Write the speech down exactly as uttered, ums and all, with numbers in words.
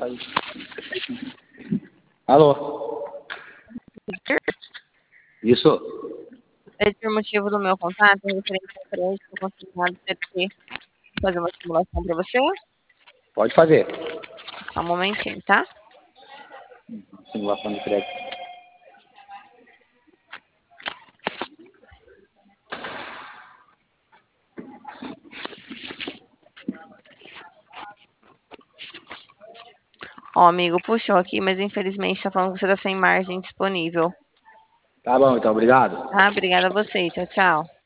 Alô? Isso. Esse é o motivo do meu contato, referente ao crédito consignado C T. Fazer uma simulação para você? Pode fazer. Só um momentinho, tá? Simulação de crédito. Ó, amigo, puxou aqui, mas infelizmente tá falando que você tá sem margem disponível. Tá bom, então, obrigado. Tá? Obrigada a você. Tchau, tchau.